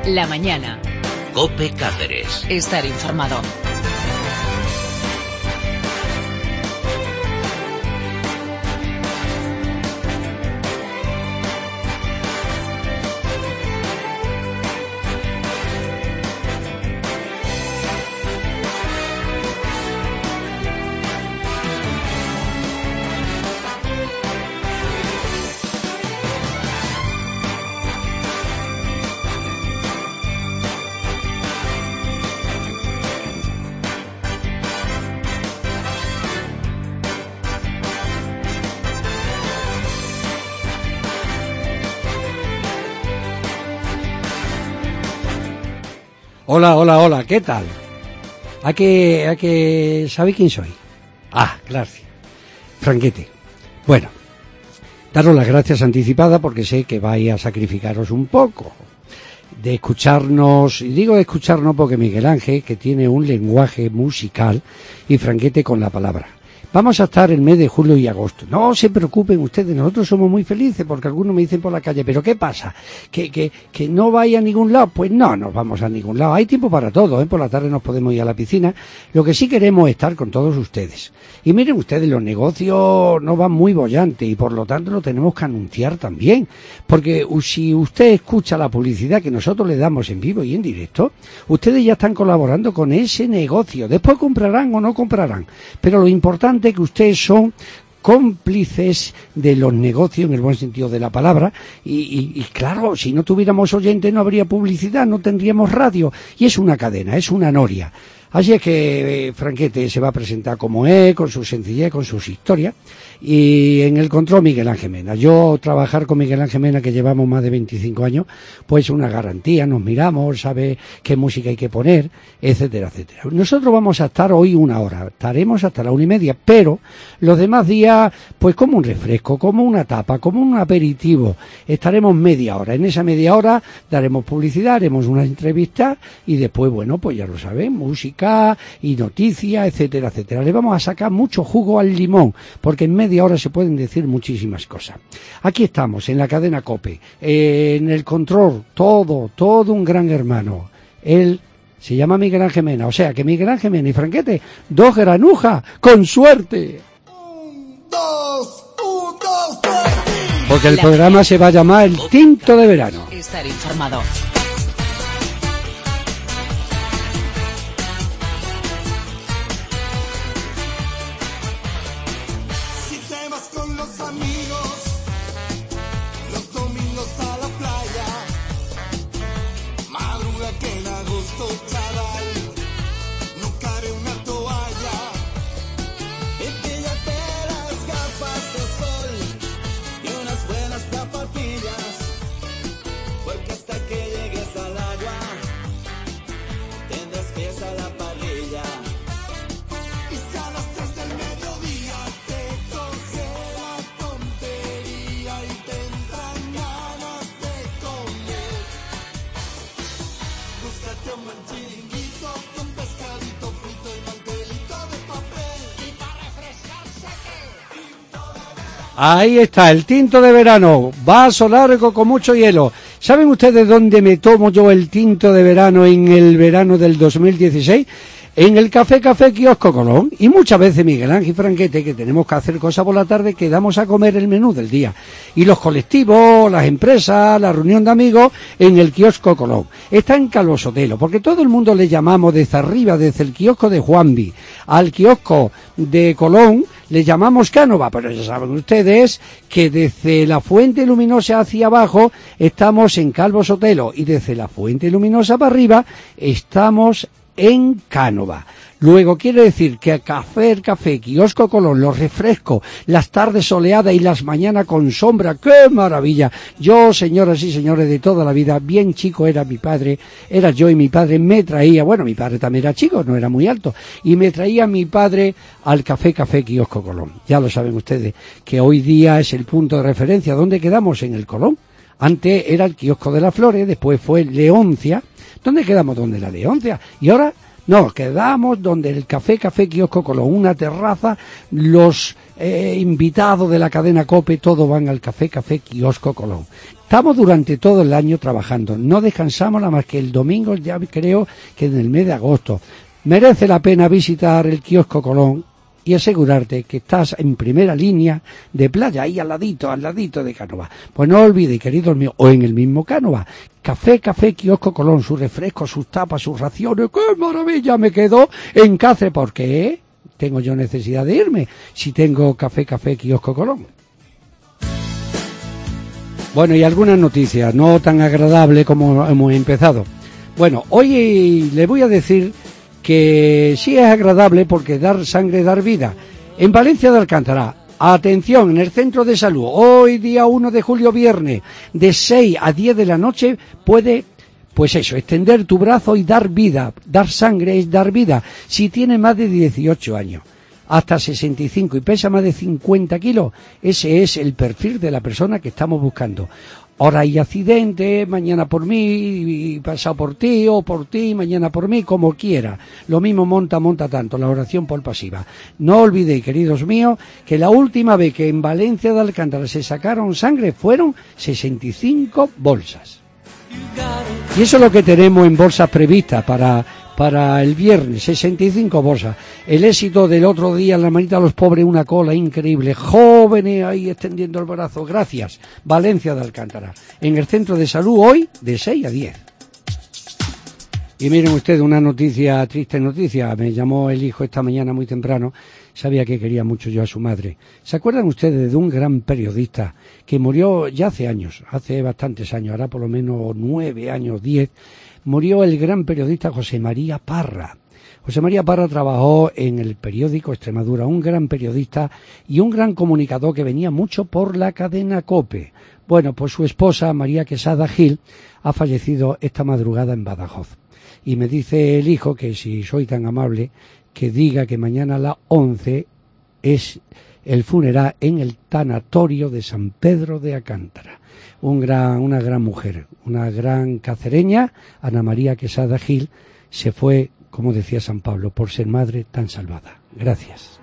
La mañana. COPE Cáceres. Estar informado. Hola, ¿qué tal? ¿A que sabe quién soy? Ah, gracias. Franquete. Bueno, daros las gracias anticipadas porque sé que vais a sacrificaros un poco de escucharnos, y digo de escucharnos porque Miguel Ángel, que tiene un lenguaje musical, y Franquete con la palabra. Vamos a estar el mes de julio y agosto. No se preocupen ustedes, nosotros somos muy felices porque algunos me dicen por la calle, ¿pero qué pasa? ¿Que no vaya a ningún lado? Pues no nos vamos a ningún lado. Hay tiempo para todo, por la tarde nos podemos ir a la piscina. Lo que sí queremos es estar con todos ustedes. Y miren ustedes, los negocios no van muy bollantes y por lo tanto lo tenemos que anunciar también. Porque si usted escucha la publicidad que nosotros le damos en vivo y en directo, ustedes ya están colaborando con ese negocio. Después comprarán o no comprarán. Pero lo importante que ustedes son cómplices de los negocios en el buen sentido de la palabra y claro, si no tuviéramos oyentes no habría publicidad, no tendríamos radio y es una cadena, es una noria. Así es que Franquete se va a presentar como es, con su sencillez, con sus historias, y en el control Miguel Ángel Mena. Yo trabajar con Miguel Ángel Mena, que llevamos más de 25 años, pues una garantía, nos miramos, sabe qué música hay que poner, etcétera, etcétera. Nosotros vamos a estar hoy 1 hora, estaremos hasta la 1:30, pero los demás días, pues como un refresco, como una tapa, como un aperitivo, estaremos media hora. En esa media hora daremos publicidad, haremos una entrevista y después, bueno, pues ya lo saben, música y noticias, etcétera, etcétera. Le vamos a sacar mucho jugo al limón, porque en media hora se pueden decir muchísimas cosas. Aquí estamos, en la cadena COPE, en el control, todo un gran hermano. Él se llama Miguel Ángel Mena, o sea que Miguel Ángel Mena y Franquete, 2 granujas, con suerte. 1, 2, 3. Porque el programa se va a llamar El Tinto de Verano. Estar informado. Ahí está, el tinto de verano, vaso largo con mucho hielo. ¿Saben ustedes dónde me tomo yo el tinto de verano en el verano del 2016? En el Café Kiosco Colón. Y muchas veces Miguel Ángel y Franquete, que tenemos que hacer cosas por la tarde, quedamos a comer el menú del día. Y los colectivos, las empresas, la reunión de amigos en el Kiosco Colón. Está en Calvo Sotelo, porque todo el mundo le llamamos desde arriba, desde el kiosco de Juanvi al kiosco de Colón, le llamamos Cánova, pero ya saben ustedes que desde la Fuente Luminosa hacia abajo estamos en Calvo Sotelo y desde la Fuente Luminosa para arriba estamos en Cánova. Luego quiere decir que café, Kiosco Colón, los refrescos, las tardes soleadas y las mañanas con sombra, ¡qué maravilla! Yo, señoras y señores, de toda la vida, bien chico era mi padre, era yo y mi padre me traía, bueno, mi padre también era chico, no era muy alto, y me traía mi padre al café Kiosco Colón. Ya lo saben ustedes, que hoy día es el punto de referencia. ¿Dónde quedamos? En el Colón. Antes era el Kiosco de las Flores, después fue Leoncia. ¿Dónde quedamos? ¿Dónde la Leoncia? Y ahora No, quedamos donde el Café Kiosco Colón, una terraza, los invitados de la cadena COPE, todos van al Café Kiosco Colón. Estamos durante todo el año trabajando, no descansamos nada más que el domingo, ya creo que en el mes de agosto. Merece la pena visitar el Kiosco Colón y asegurarte que estás en primera línea de playa, ahí al ladito de Cánova. Pues no olvides, queridos míos, o en el mismo Cánova, Café Kiosco Colón, sus refrescos, sus tapas, sus raciones. ¡Qué maravilla! Me quedo en Cáceres. ¿Por qué tengo yo necesidad de irme si tengo Café Kiosco Colón? Bueno, y algunas noticias, no tan agradables como hemos empezado. Bueno, hoy le voy a decir que sí es agradable porque dar sangre, dar vida. En Valencia de Alcántara, atención, en el centro de salud, hoy día 1 de julio, viernes, de 6 a 10 de la noche, puede, pues eso, extender tu brazo y dar vida. Dar sangre es dar vida. Si tiene más de 18 años, hasta 65 y pesa más de 50 kilos, ese es el perfil de la persona que estamos buscando. Ahora hay accidentes, mañana por mí, pasado por ti, o por ti, mañana por mí, como quiera. Lo mismo monta tanto, la oración por pasiva. No olvidéis, queridos míos, que la última vez que en Valencia de Alcántara se sacaron sangre fueron 65 bolsas. Y eso es lo que tenemos en bolsas previstas para el viernes, 65 bolsas. El éxito del otro día en la manita de los pobres, una cola increíble, jóvenes ahí extendiendo el brazo. Gracias, Valencia de Alcántara. En el centro de salud hoy, de 6 a 10. Y miren ustedes, una noticia, triste noticia. Me llamó el hijo esta mañana muy temprano. Sabía que quería mucho yo a su madre. ¿Se acuerdan ustedes de un gran periodista que murió ya hace años, hace bastantes años, ahora por lo menos 9 años, 10? Murió el gran periodista José María Parra. José María Parra trabajó en el periódico Extremadura, un gran periodista y un gran comunicador que venía mucho por la cadena COPE. Bueno, pues su esposa, María Quesada Gil, ha fallecido esta madrugada en Badajoz. Y me dice el hijo que si soy tan amable, que diga que mañana a las 11 es el funeral en el tanatorio de San Pedro de Alcántara. Una gran mujer, una gran cacereña, Ana María Quesada Gil, se fue, como decía San Pablo, por ser madre tan salvada. Gracias.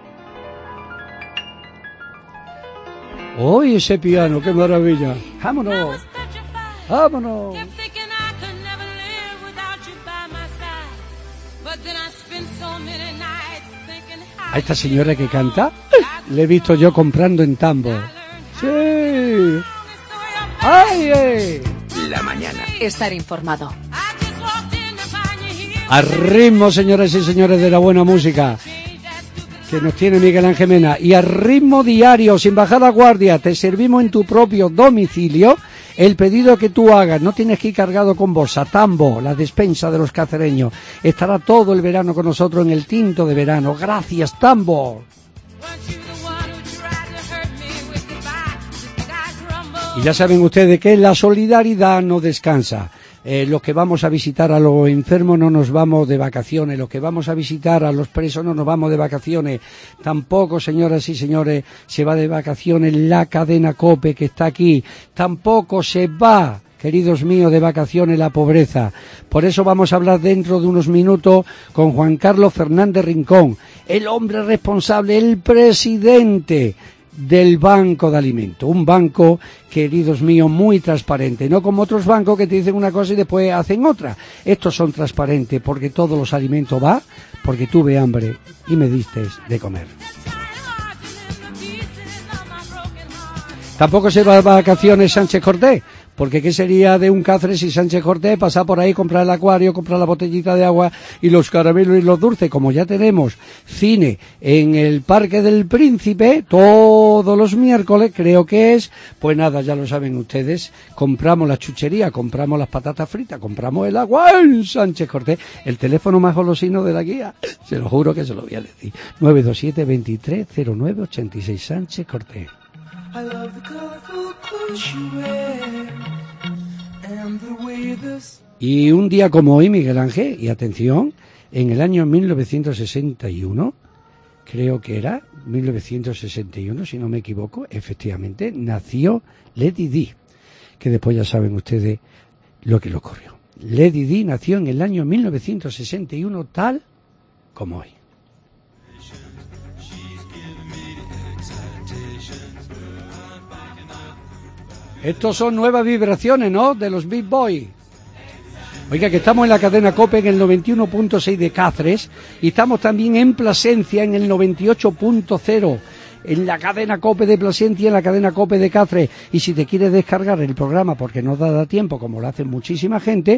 ¡Uy, ese piano, qué maravilla! ¡Vámonos! ¡Vámonos! A esta señora que canta, le he visto yo comprando en Tambo. ¡Sí! ¡Ay! La mañana. Estar informado. Al ritmo, señoras y señores, de la buena música que nos tiene Miguel Ángel Mena, y al ritmo diario, sin bajar la guardia, te servimos en tu propio domicilio. El pedido que tú hagas, no tienes que ir cargado con bolsa. Tambo, la despensa de los cacereños, estará todo el verano con nosotros en el tinto de verano. Gracias, Tambo. Y ya saben ustedes que la solidaridad no descansa. Los que vamos a visitar a los enfermos no nos vamos de vacaciones, los que vamos a visitar a los presos no nos vamos de vacaciones, tampoco, señoras y señores, se va de vacaciones la cadena COPE que está aquí, tampoco se va, queridos míos, de vacaciones la pobreza. Por eso vamos a hablar dentro de unos minutos con Juan Carlos Fernández Rincón, el hombre responsable, el presidente del Banco de Alimentos, un banco, queridos míos, muy transparente, no como otros bancos que te dicen una cosa y después hacen otra. Estos son transparentes porque todos los alimentos va, porque tuve hambre y me diste de comer. Tampoco se va de vacaciones Sánchez Cortés, porque ¿qué sería de un Cáceres si Sánchez Cortés pasa por ahí, comprar el acuario, comprar la botellita de agua y los caramelos y los dulces? Como ya tenemos cine en el Parque del Príncipe todos los miércoles, creo que es, pues nada, ya lo saben ustedes, compramos la chuchería, compramos las patatas fritas, compramos el agua en Sánchez Cortés, el teléfono más golosino de la guía, se lo juro que se lo voy a decir, 927-230986, Sánchez Cortés. I love the colorful clothes you wear and the way this... Y un día como hoy, Miguel Ángel, y atención, en el año 1961, creo que era 1961, si no me equivoco, efectivamente, nació Lady Di, que después ya saben ustedes lo que le ocurrió. Lady Di nació en el año 1961 tal como hoy. Estos son nuevas vibraciones, ¿no?, de los Beat Boys. Oiga, que estamos en la cadena COPE en el 91.6 de Cáceres y estamos también en Plasencia en el 98.0, en la cadena COPE de Plasencia y en la cadena COPE de Cáceres. Y si te quieres descargar el programa porque no da tiempo, como lo hace muchísima gente,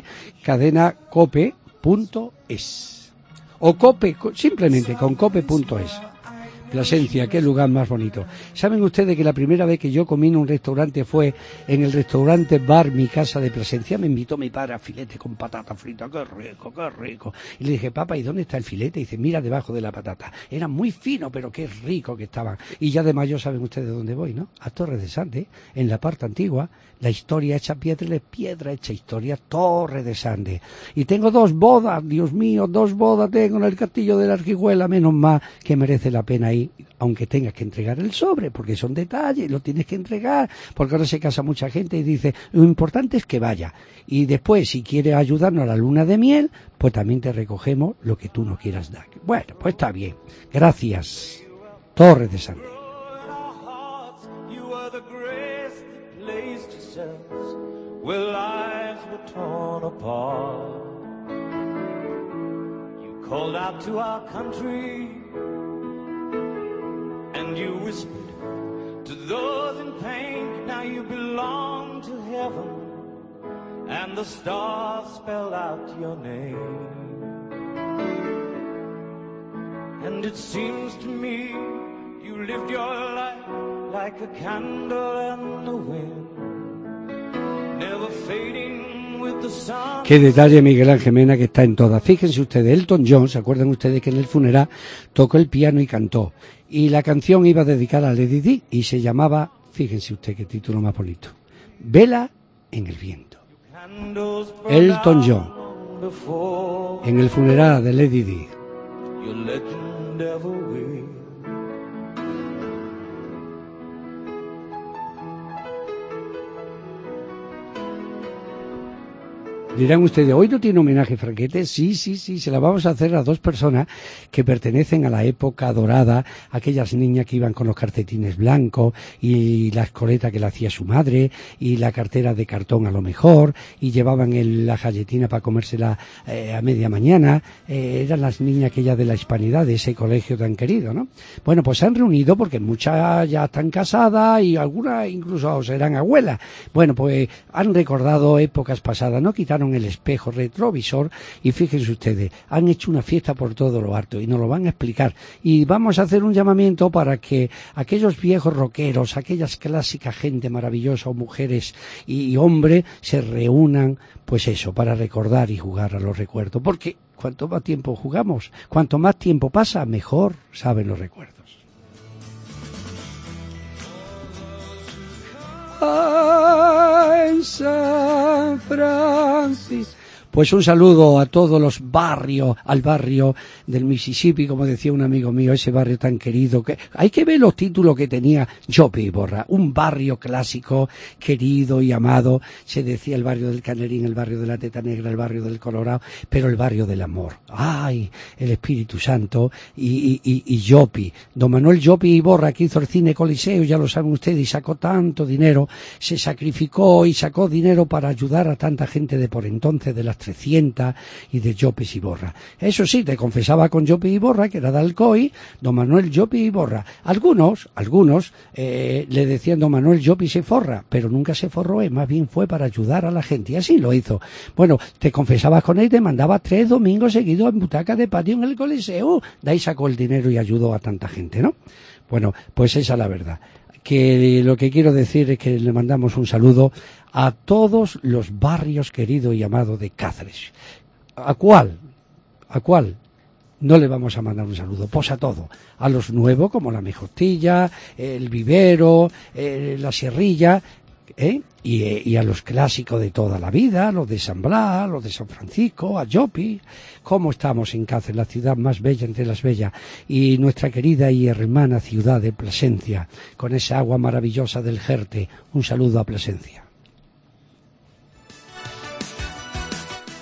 cadenacope.es o COPE, simplemente con cope.es. Plasencia, qué lugar más bonito. ¿Saben ustedes que la primera vez que yo comí en un restaurante fue en el restaurante Bar Mi Casa de Plasencia? Me invitó mi padre a filete con patata frita, qué rico, qué rico. Y le dije, papá, ¿y dónde está el filete? Y dice, mira debajo de la patata. Era muy fino, pero qué rico que estaban. Y ya de mayo saben ustedes dónde voy, ¿no? A Torres de Sande, en la parte antigua, la historia hecha piedra, piedra hecha historia, Torre de Sande. Y tengo 2 bodas, Dios mío, 2 bodas tengo en el castillo de la Arquijuela, menos más que merece la pena ir, aunque tengas que entregar el sobre, porque son detalles, lo tienes que entregar, porque ahora se casa mucha gente y dice, lo importante es que vaya. Y después, si quieres ayudarnos a la luna de miel, pues también te recogemos lo que tú no quieras dar. Bueno, pues está bien. Gracias. Torres de Sande. And you whispered to those in pain, now you belong to heaven, and the stars spell out your name. And it seems to me you lived your life like a candle in the wind, never fading with the sun. Qué detalle, Miguel Ángel Mena, que está en todas. Fíjense ustedes, Elton John, ¿se acuerdan ustedes que en el funeral tocó el piano y cantó? Y la canción iba dedicada a Lady Di y se llamaba, fíjense usted qué título más bonito, Vela en el viento. Elton John, en el funeral de Lady Di. Dirán ustedes, ¿hoy no tiene homenaje, Franquete? Sí, se la vamos a hacer a 2 personas que pertenecen a la época dorada, aquellas niñas que iban con los calcetines blancos y la escoleta que le hacía su madre y la cartera de cartón a lo mejor y llevaban la galletina para comérsela a media mañana. Eran las niñas aquellas de la hispanidad, de ese colegio tan querido, ¿no? Bueno, pues se han reunido porque muchas ya están casadas y algunas incluso serán abuelas. Bueno, pues han recordado épocas pasadas, ¿no? Quitaron el espejo retrovisor y fíjense ustedes, han hecho una fiesta por todo lo alto y nos lo van a explicar y vamos a hacer un llamamiento para que aquellos viejos rockeros, aquellas clásicas gente maravillosa, mujeres y hombres se reúnan, pues eso, para recordar y jugar a los recuerdos, porque cuanto más tiempo jugamos, cuanto más tiempo pasa, mejor saben los recuerdos. En San Francisco. Pues un saludo a todos los barrios, al barrio del Mississippi, como decía un amigo mío, ese barrio tan querido, que hay que ver los títulos que tenía Jope Iborra, un barrio clásico, querido y amado, se decía el barrio del Canerín, el barrio de la Teta Negra, el barrio del Colorado, pero el barrio del amor. ¡Ay! El Espíritu Santo y Jope. Don Manuel Jope Iborra, que hizo el Cine Coliseo, ya lo saben ustedes, y sacó tanto dinero, se sacrificó y sacó dinero para ayudar a tanta gente de por entonces, de las 300 y de Llopis Iborra. Eso sí, te confesaba con Llopis Iborra, que era de Alcoy, don Manuel Llopis Iborra. Algunos le decían don Manuel Llopis se forra, pero nunca se forró, más bien fue para ayudar a la gente, y así lo hizo. Bueno, te confesabas con él y te mandaba 3 domingos seguidos en butaca de patio en el Coliseo, de ahí sacó el dinero y ayudó a tanta gente, ¿no? Bueno, pues esa es la verdad. Que lo que quiero decir es que le mandamos un saludo a todos los barrios queridos y amados de Cáceres. ¿A cuál no le vamos a mandar un saludo? Pues a todo. A los nuevos, como la Mejostilla, el Vivero, la Sierrilla, y a los clásicos de toda la vida, los de San Blas, los de San Francisco, a Llopis. ¿Cómo estamos en Cáceres, la ciudad más bella entre las bellas? Y nuestra querida y hermana ciudad de Plasencia, con esa agua maravillosa del Jerte. Un saludo a Plasencia.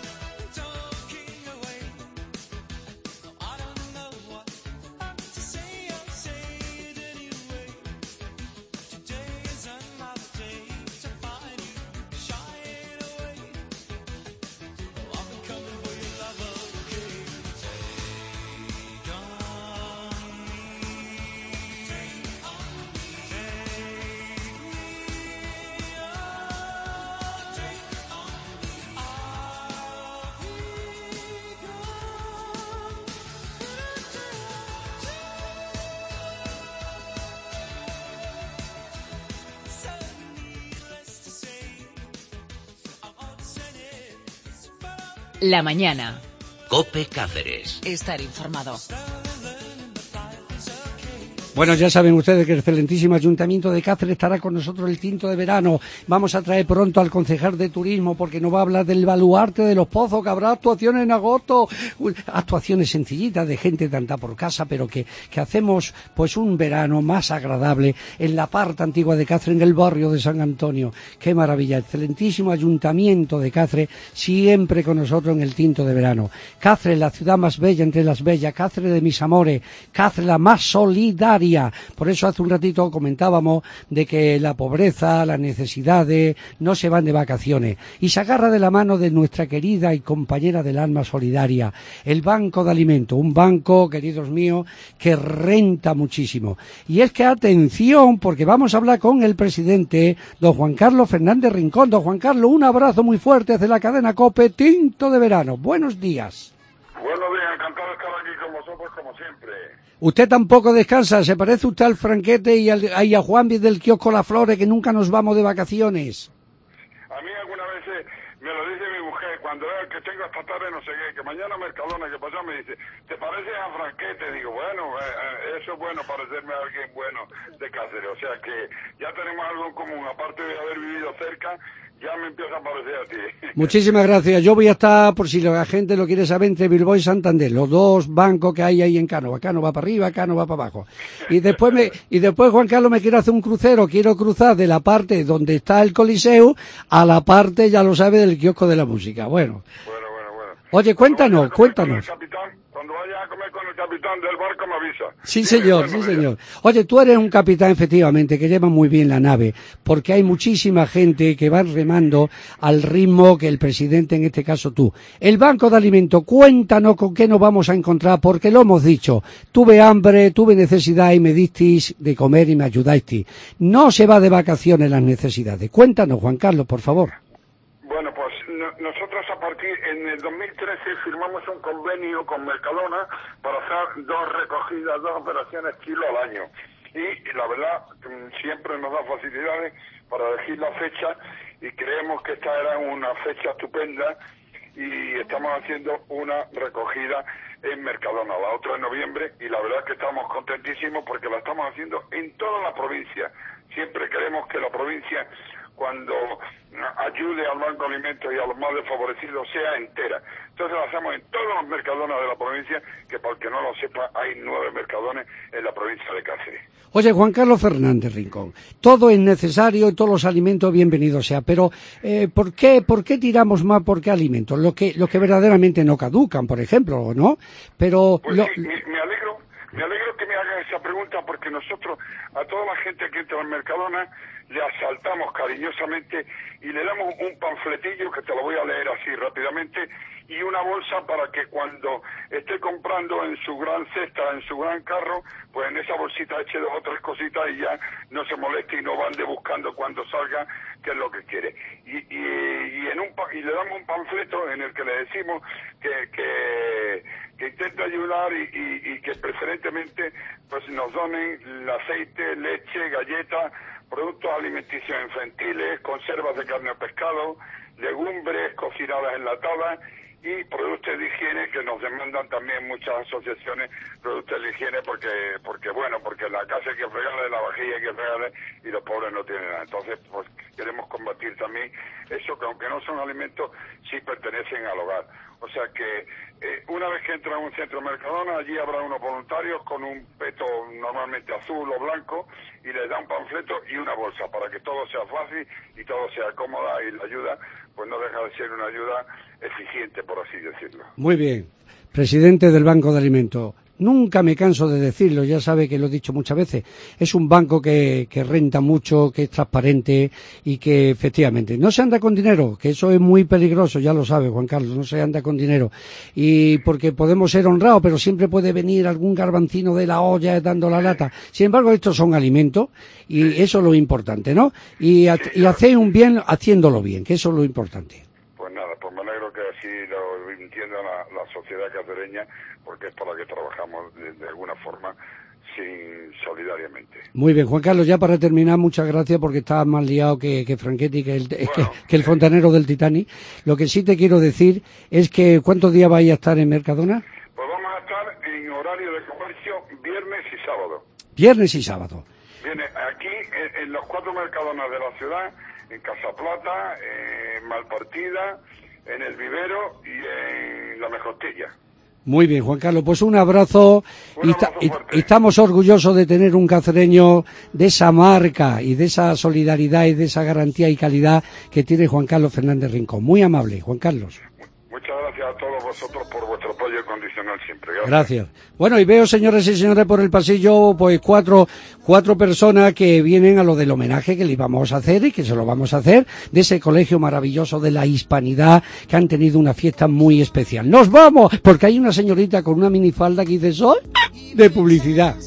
La mañana. COPE Cáceres. Estar informado. Bueno, ya saben ustedes que el excelentísimo Ayuntamiento de Cáceres estará con nosotros el tinto de verano. Vamos a traer pronto al concejal de turismo porque nos va a hablar del baluarte de los pozos, que habrá actuaciones en agosto. Actuaciones sencillitas de gente tanta por casa, pero que hacemos pues un verano más agradable en la parte antigua de Cáceres, en el barrio de San Antonio. Qué maravilla, excelentísimo Ayuntamiento de Cáceres, siempre con nosotros en el tinto de verano. Cáceres, la ciudad más bella entre las bellas, Cáceres de mis amores, Cáceres la más solidaria. Por eso hace un ratito comentábamos de que la pobreza, las necesidades no se van de vacaciones y se agarra de la mano de nuestra querida y compañera del alma solidaria, el Banco de Alimentos, un banco, queridos míos, que renta muchísimo. Y es que atención, porque vamos a hablar con el presidente, don Juan Carlos Fernández Rincón. Don Juan Carlos, un abrazo muy fuerte desde la cadena COPE, tinto de verano. Buenos días. Buenos días, encantado de estar aquí con vosotros como siempre. Usted tampoco descansa, se parece usted al Franquete y a Juanvi del kiosco La Flores, que nunca nos vamos de vacaciones. A mí algunas veces me lo dice mi mujer, cuando veo que tengo esta tarde no sé qué, que mañana Mercadona, que pasó, me dice, ¿te pareces a Franquete? Digo, bueno, eso es bueno, parecerme a alguien bueno de Cáceres, o sea que ya tenemos algo en común, aparte de haber vivido cerca, ya me empieza a parecer a ti. Muchísimas gracias. Yo voy a estar, por si la gente lo quiere saber, entre Bilbao y Santander, los dos bancos que hay ahí en Cánova. Cánova para arriba, Cánova para abajo. Y después Juan Carlos me quiere hacer un crucero, quiero cruzar de la parte donde está el Coliseo a la parte, ya lo sabe, del kiosco de la música. Bueno. Oye, cuéntanos. Cuando vaya a comer con el capitán del barco me avisa. Sí, señor. Oye, tú eres un capitán, efectivamente, que lleva muy bien la nave, porque hay muchísima gente que va remando al ritmo que el presidente, en este caso tú. El Banco de Alimentos, cuéntanos con qué nos vamos a encontrar, porque lo hemos dicho. Tuve hambre, tuve necesidad y me disteis de comer y me ayudasteis. No se va de vacaciones las necesidades. Cuéntanos, Juan Carlos, por favor. Bueno, pues nosotros en el 2013 firmamos un convenio con Mercadona para hacer dos operaciones kilo al año. Y la verdad, siempre nos da facilidades para elegir la fecha y creemos que esta era una fecha estupenda y estamos haciendo una recogida en Mercadona, la otra en noviembre, y la verdad es que estamos contentísimos porque la estamos haciendo en toda la provincia. Siempre queremos que la provincia, cuando ayude al Banco de Alimentos y a los más desfavorecidos, sea entera. Entonces lo hacemos en todos los Mercadonas de la provincia, que para el que no lo sepa, hay 9 Mercadones en la provincia de Cáceres. Oye, Juan Carlos Fernández Rincón, todo es necesario y todos los alimentos bienvenidos sea, pero ¿por qué tiramos más por qué alimentos? Lo que verdaderamente no caducan, por ejemplo, ¿no? Pero pues sí, me alegro que me hagan esa pregunta porque nosotros a toda la gente que entra en Mercadona le asaltamos cariñosamente y le damos un panfletillo que te lo voy a leer así rápidamente y una bolsa para que cuando esté comprando en su gran cesta, en su gran carro, pues en esa bolsita eche 2 o 3 cositas y ya no se moleste y no ande buscando cuando salga qué es lo que quiere. Y le damos un panfleto en el que le decimos que intente ayudar y que preferentemente pues nos donen el aceite, leche, galletas, productos alimenticios infantiles, conservas de carne o pescado, legumbres cocinadas enlatadas y productos de higiene que nos demandan también muchas asociaciones, productos de higiene porque en la casa hay que fregarle, la vajilla hay que fregarle y los pobres no tienen nada. Entonces pues queremos combatir también eso que aunque no son alimentos sí pertenecen al hogar. O sea que una vez que entra en un centro Mercadona, allí habrá unos voluntarios con un peto normalmente azul o blanco y les da un panfleto y una bolsa para que todo sea fácil y todo sea cómoda y la ayuda pues no deja de ser una ayuda eficiente, por así decirlo. Muy bien. Presidente del Banco de Alimentos. Nunca me canso de decirlo, ya sabe que lo he dicho muchas veces. Es un banco que renta mucho, que es transparente y que efectivamente no se anda con dinero, que eso es muy peligroso, ya lo sabe Juan Carlos, no se anda con dinero. Y porque podemos ser honrados, pero siempre puede venir algún garbancino de la olla dando la lata. Sin embargo, estos son alimentos y eso es lo importante, ¿no? Y hacer un bien haciéndolo bien, que eso es lo importante. Pues nada, pues me alegro que así lo entienda la sociedad cacereña, porque es para la que trabajamos de alguna forma, solidariamente. Muy bien, Juan Carlos, ya para terminar, muchas gracias porque estabas más liado que Franchetti, que el fontanero del Titanic. Lo que sí te quiero decir es que ¿cuántos días vais a estar en Mercadona? Pues vamos a estar en horario de comercio viernes y sábado. Viernes y sábado. Viene aquí en los 4 Mercadonas de la ciudad, en Casaplata, en Malpartida, en El Vivero y en La Mejostilla. Muy bien, Juan Carlos, pues un abrazo, y estamos orgullosos de tener un cacereño de esa marca y de esa solidaridad y de esa garantía y calidad que tiene Juan Carlos Fernández Rincón. Muy amable, Juan Carlos. Muchas gracias a todos vosotros por vuestro apoyo incondicional siempre. Gracias. Bueno, y veo, señores y señores, por el pasillo, pues cuatro personas que vienen a lo del homenaje que le íbamos a hacer y que se lo vamos a hacer, de ese colegio maravilloso de la Hispanidad, que han tenido una fiesta muy especial. ¡Nos vamos! Porque hay una señorita con una minifalda que dice, soy de publicidad.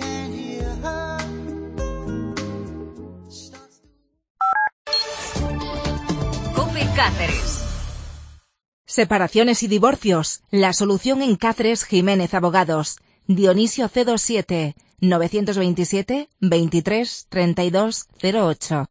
COPE Cáceres. Separaciones y divorcios. La solución en Cáceres Jiménez Abogados. Dionisio C27 927 23 32 08.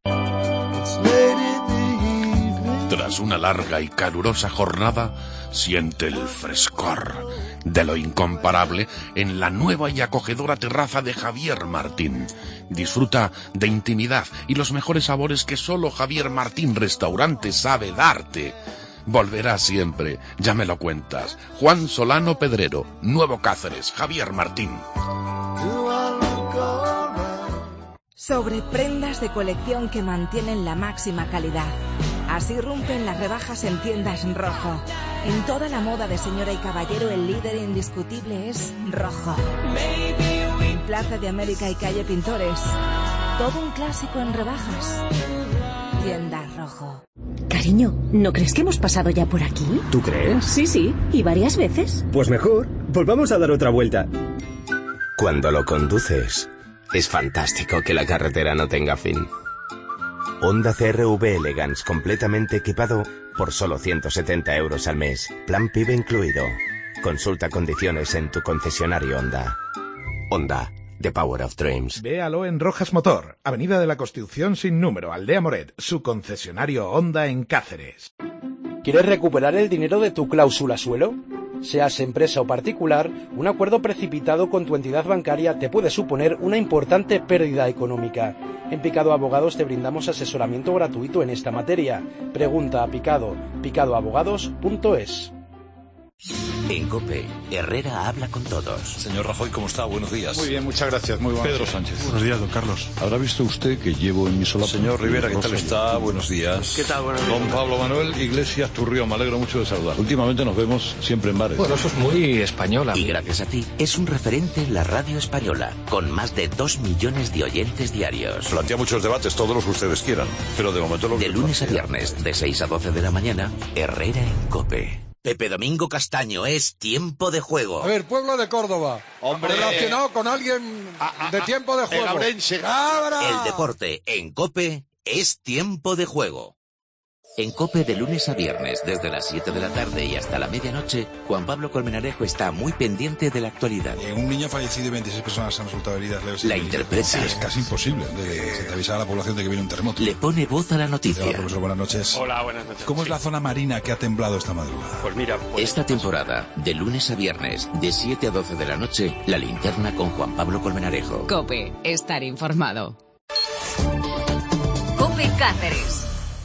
Tras una larga y calurosa jornada, siente el frescor de lo incomparable en la nueva y acogedora terraza de Javier Martín. Disfruta de intimidad y los mejores sabores que solo Javier Martín Restaurante sabe darte. Volverás siempre, ya me lo cuentas. Juan Solano Pedrero, Nuevo Cáceres, Javier Martín. Sobre prendas de colección que mantienen la máxima calidad. Así rompen las rebajas en tiendas Rojo. En toda la moda de señora y caballero, el líder indiscutible es Rojo. En Plaza de América y Calle Pintores, todo un clásico en rebajas. Tienda Rojo. Cariño, ¿no crees que hemos pasado ya por aquí? ¿Tú crees? Sí, ¿y varias veces? Pues mejor, volvamos a dar otra vuelta. Cuando lo conduces, es fantástico que la carretera no tenga fin. Honda CR-V Elegance completamente equipado por solo 170 euros al mes. Plan PIB incluido. Consulta condiciones en tu concesionario Honda. Honda. The Power of Dreams. Véalo en Rojas Motor, Avenida de la Constitución sin número, Aldea Moret, su concesionario Honda en Cáceres. ¿Quieres recuperar el dinero de tu cláusula suelo? Seas empresa o particular, un acuerdo precipitado con tu entidad bancaria te puede suponer una importante pérdida económica. En Picado Abogados te brindamos asesoramiento gratuito en esta materia. Pregunta a Picado, picadoabogados.es. En COPE, Herrera habla con todos. Señor Rajoy, ¿cómo está? Buenos días. Muy bien, muchas gracias. Muy buenos Pedro días. Sánchez. Buenos días, don Carlos. ¿Habrá visto usted que llevo en mi solapa? Señor Rivera, ¿qué tal está? Buenos días. ¿Qué tal? Buenos días. Don Pablo Manuel Iglesias Turrión, me alegro mucho de saludar. Últimamente nos vemos siempre en bares. Bueno, eso es muy española. Y gracias a ti, es un referente en la radio española, con más de 2 millones de oyentes diarios. Plantea muchos debates, todos los que ustedes quieran, pero de momento lo que... De lunes a viernes, de 6 a 12 de la mañana, Herrera en COPE. Pepe Domingo Castaño, es Tiempo de Juego. A ver, Pueblo de Córdoba. Hombre, relacionado con alguien de Tiempo de Juego. El deporte en COPE es Tiempo de Juego. En COPE de lunes a viernes, desde las 7 de la tarde y hasta la medianoche, Juan Pablo Colmenarejo está muy pendiente de la actualidad. Un niño fallecido y 26 personas han resultado heridas leves. La interpreta. Sí, es casi imposible de avisar a la población de que viene un terremoto. Le pone voz a la noticia. Hola, profesor, buenas noches. Hola, buenas noches. ¿Cómo es la zona marina que ha temblado esta madrugada? Pues mira... Esta temporada, de lunes a viernes, de 7 a 12 de la noche, La Linterna con Juan Pablo Colmenarejo. COPE, estar informado. COPE Cáceres.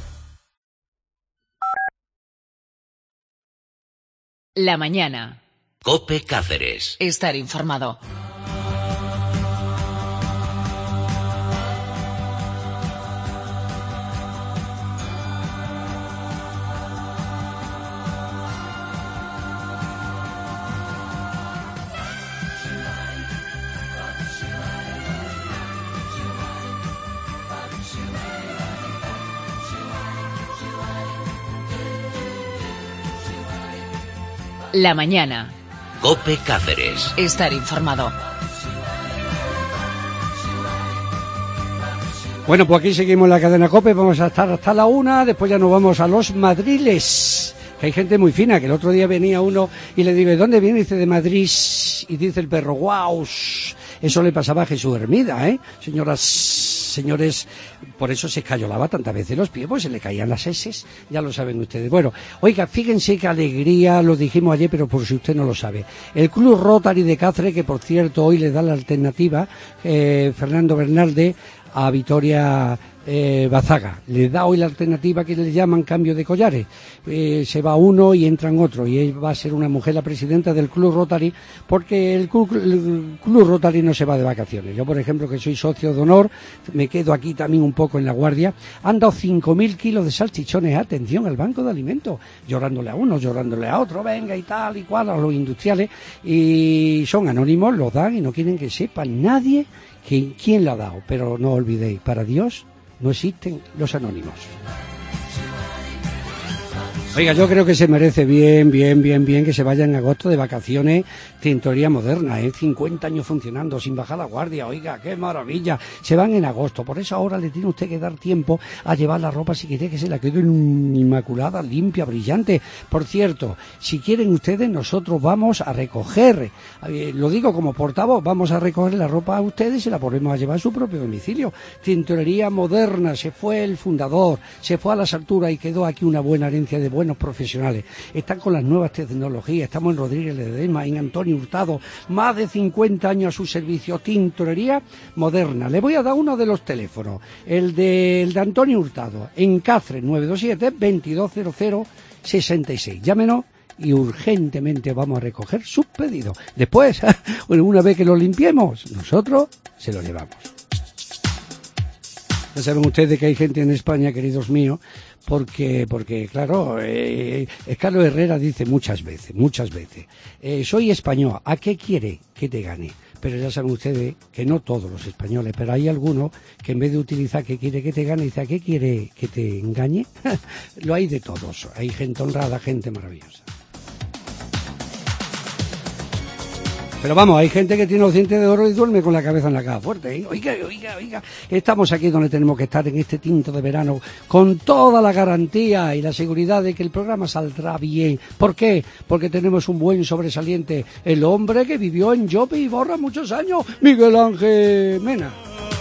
La mañana. COPE Cáceres. Estar informado. La mañana. COPE Cáceres. Estar informado. Bueno, pues aquí seguimos la cadena COPE, vamos a estar hasta la 1, después ya nos vamos a los Madriles. Que hay gente muy fina, que el otro día venía uno y le digo, ¿de dónde viene? Y dice, de Madrid. Y dice el perro, ¡guau! Eso le pasaba a Jesús Hermida, señoras, señores, por eso se escayolaba tantas veces los pies, pues se le caían las heces, ya lo saben ustedes. Bueno, oiga, fíjense qué alegría, lo dijimos ayer, pero por si usted no lo sabe. El Club Rotary de Cáceres, que por cierto hoy le da la alternativa, Fernando Bernalde, a Vitoria Bazaga, le da hoy la alternativa que le llaman cambio de collares. Se va uno y entran otro, y él va a ser una mujer la presidenta del Club Rotary, porque el Club Rotary no se va de vacaciones. Yo, por ejemplo, que soy socio de honor, me quedo aquí también un poco en la guardia. Han dado 5.000 kilos de salchichones, atención, al banco de alimentos, llorándole a uno, llorándole a otro, venga y tal y cual, a los industriales, y son anónimos, los dan y no quieren que sepa nadie quién lo ha dado. Pero no olvidéis, para Dios no existen los anónimos. Oiga, yo creo que se merece bien que se vaya en agosto de vacaciones Tintorería Moderna, 50 años funcionando sin bajar la guardia, oiga, qué maravilla, se van en agosto, por eso ahora le tiene usted que dar tiempo a llevar la ropa si quiere que se la quede inmaculada, limpia, brillante. Por cierto, si quieren ustedes, nosotros vamos a recoger, lo digo como portavoz, vamos a recoger la ropa a ustedes y se la ponemos a llevar a su propio domicilio. Tintorería Moderna, se fue el fundador, se fue a las alturas y quedó aquí una buena herencia de buenos profesionales. Están con las nuevas tecnologías, estamos en Rodríguez Ledesma, en Antonio Hurtado, más de 50 años a su servicio. Tintorería Moderna. Le voy a dar uno de los teléfonos, el de Antonio Hurtado, en Cáceres, 927-2200-66. Llámenos y urgentemente vamos a recoger sus pedidos. Después, una vez que lo limpiemos, nosotros se lo llevamos. Ya saben ustedes que hay gente en España, queridos míos, porque claro, Carlos Herrera dice muchas veces, soy español, ¿a qué quiere que te gane? Pero ya saben ustedes que no todos los españoles, pero hay algunos que en vez de utilizar que quiere que te gane, dice ¿a qué quiere que te engañe? Lo hay de todos, hay gente honrada, gente maravillosa. Pero vamos, hay gente que tiene los dientes de oro y duerme con la cabeza en la caja fuerte, Oiga, estamos aquí donde tenemos que estar en este tinto de verano con toda la garantía y la seguridad de que el programa saldrá bien. ¿Por qué? Porque tenemos un buen sobresaliente, el hombre que vivió en Llope y Borra muchos años, Miguel Ángel Mena.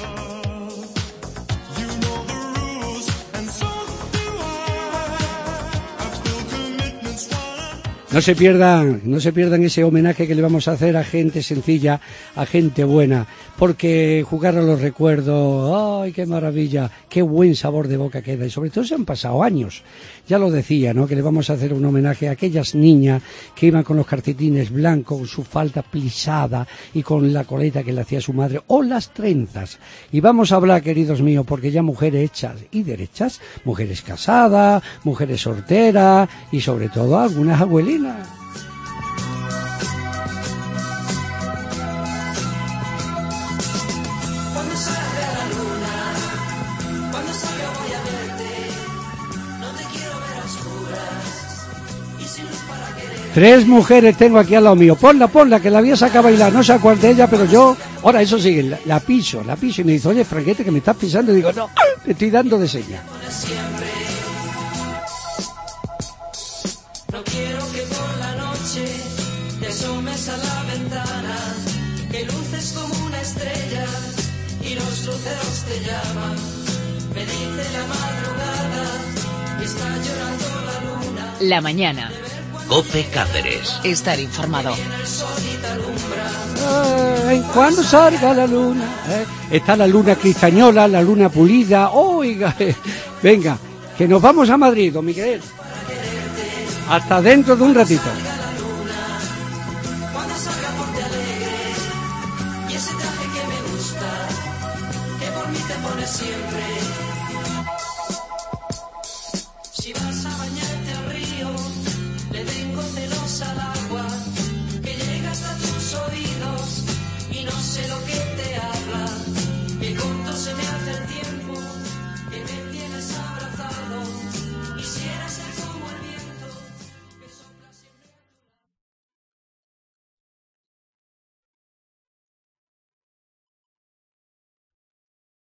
No se pierdan ese homenaje que le vamos a hacer a gente sencilla, a gente buena, porque jugar a los recuerdos, ¡ay, qué maravilla! ¡Qué buen sabor de boca queda! Y sobre todo se han pasado años. Ya lo decía, ¿no?, que le vamos a hacer un homenaje a aquellas niñas que iban con los calcetines blancos, con su falda plisada y con la coleta que le hacía su madre, o las trenzas. Y vamos a hablar, queridos míos, porque ya mujeres hechas y derechas, mujeres casadas, mujeres solteras y sobre todo algunas abuelinas. Tres mujeres tengo aquí al lado mío. Ponla, que la voy a sacar a bailar. No sé a cuál de ella, pero yo... Ahora, eso sí, la piso. Y me dice, oye, Franquete, que me estás pisando. Y digo, no, te estoy dando de señas. No quiero que por la noche te asomes a la ventana, que luces como una estrella y los luceros te llaman. Me dice la madrugada y está llorando la luna. La mañana. COPE Cáceres. Estar informado. Cuando salga la luna. Está la luna cristañola, la luna pulida. Oiga, venga, que nos vamos a Madrid, don Miguel. Hasta dentro de un ratito. Cuando salga ponte alegre y ese traje que me gusta, que por mí te pones siempre. Si vas a bañar